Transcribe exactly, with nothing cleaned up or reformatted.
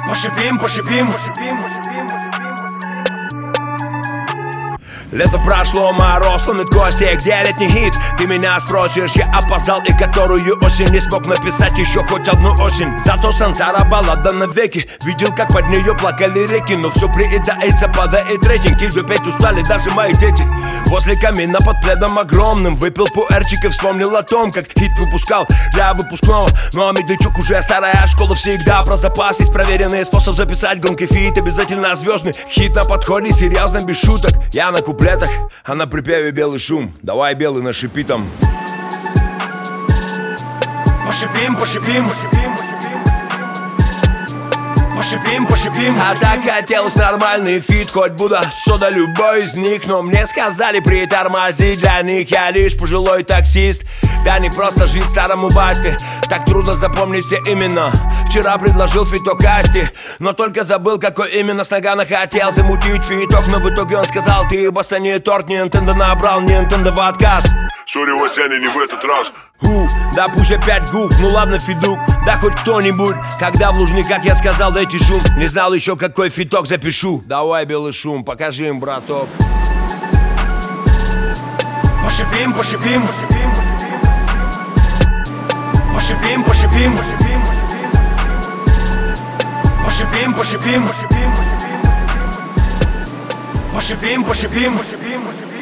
Пошипим, пошипим. Лето прошло, мороз ломит кости. Где летний хит? Ты меня спросишь, я опоздал. И которую осень не смог написать еще хоть одну осень. Зато Сансара баллада навеки. Видел, как под нее плакали реки. Но все приедается, падает рейтинг. И опять устали даже мои дети. Возле камина под пледом огромным выпил пуэрчик и вспомнил о том, как хит выпускал для выпускного. Ну а Медведчук уже старая школа. Всегда про запас есть проверенный способ записать громкий фит. Обязательно звездный хит на подходе, серьезно, без шуток. Я на куплетах, а на припеве белый шум. Давай, белый, нашипи там. Пошипим, пошипим. Пошипим, пошипим. А так хотелось нормальный фит, хоть Будда, сода, любой из них. Но мне сказали притормозить, для них я лишь пожилой таксист. Да не просто жить старому басте, так трудно запомнить все именно. Вчера предложил фиток Асти, но только забыл, какой именно. С Нагана хотел замутить фиток, но в итоге он сказал: ты баста не торт, не Nintendo набрал, не Nintendo в отказ. Сори, Васяня, не в этот раз. Гу, да пусть опять гуф, ну ладно, фидук, да хоть кто-нибудь. Когда в лужник, как я сказал, дайте шум. Не знал еще, какой фиток запишу. Давай, белый шум, покажи им, браток. Пошипим, пошипим. Пошипим, пошипим. Пошипим, пошипим. Пошипим, пошипим.